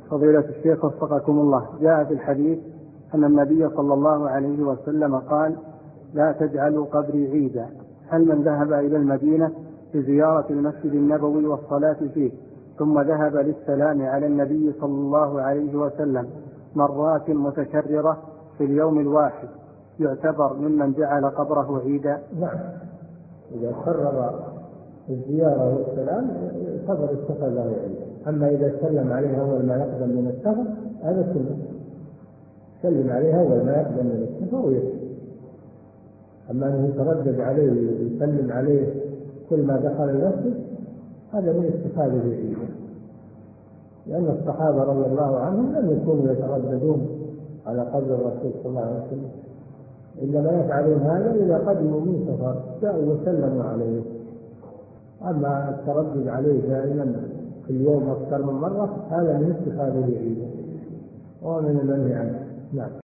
فضيلة الشيخ وفقكم الله، جاء في الحديث أن النبي صلى الله عليه وسلم قال: لا تجعلوا قبري عيدا. هل من ذهب إلى المدينة لزيارة المسجد النبوي والصلاة فيه ثم ذهب للسلام على النبي صلى الله عليه وسلم مرات متكررة في اليوم الواحد يعتبر ممن جعل قبره عيدا؟ نعم، إذا كرر الزيارة والسلام يعتبر اتخذ له عيدا. أما إذا سلم عليه أول ما يقدم من السفر هذا سنة، سلم عليه أول ما يقدم من السفر ويسلم. أما أنه يتردد عليه ويسلم عليه كل ما دخل المسجد هذا من اتخاذه عيدا، لأن الصحابة رضي الله عنهم لم يكونوا يترددون على قبر الرسول صلى الله عليه وسلم، إنما يفعلون هذا إذا قدموا من سفر جاءوا وسلموا عليه. أما التردد عليه دائما في اليوم أكثر من مرة هذا من اتخاذه عيدا ومن المنهي عنه. نعم.